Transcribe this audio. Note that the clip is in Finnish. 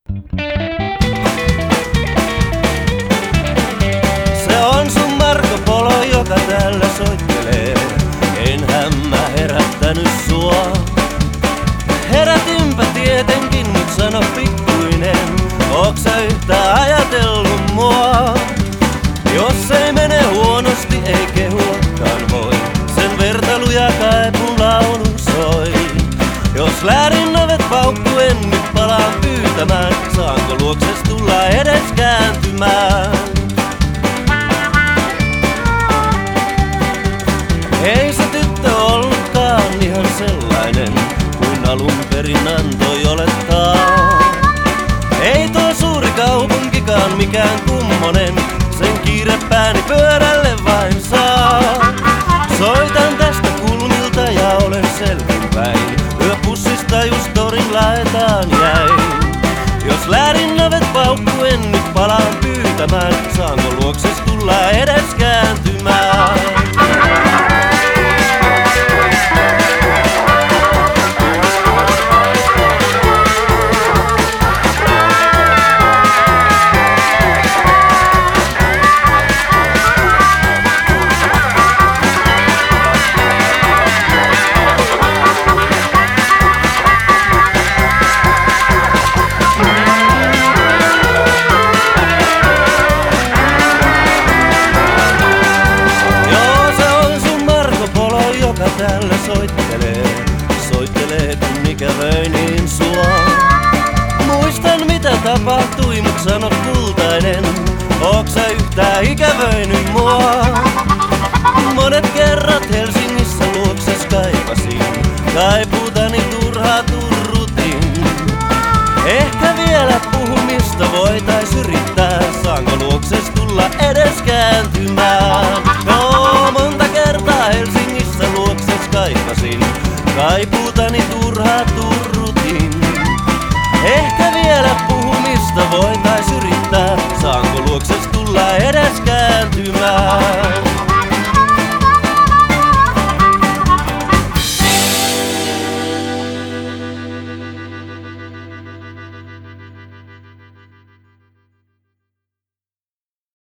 Se on sun Marko Polo, joka täällä soittelee. Enhän mä herättänyt sua. Herätinpä tietenkin, mut sano pikkuinen, ooks sä yhtään ajatellut mua? Jos ei mene huonosti, ei kehuakaan voi. Sen vertailuja kaipun laulu soi. Jos läärin ovet paukkuen, nyt palaan pyytämään. Saanko luokses tulla edes kääntymään? Ei se tyttö ollutkaan ihan sellainen kuin alun perin antoi olettaa. Ei tuo suuri kaupunkikaan mikään kummonen, sen kiire pääni pyörälle vain saa. Soitan tästä kulmilta ja olen selvinpäin, yöpussista just torin laetaan jäin. Jos läärin ovet paukkuen, nyt palaan pyytämään. Saanko luokses tulla edes kääntymään? Täällä soittelee kun ikävöinin sua. Muistan mitä tapahtui, mut sano kultainen, ooks sä yhtään ikävöinyt mua? Monet kerrat Helsingissä luokses kaipasin, kaipuutani turhaa turrutin. Ehkä vielä puhumista voitais yrittää, saanko luokses tulla edes kääntymään? No, monta kertaa Helsingissä luokses kaipasin, kaipuuta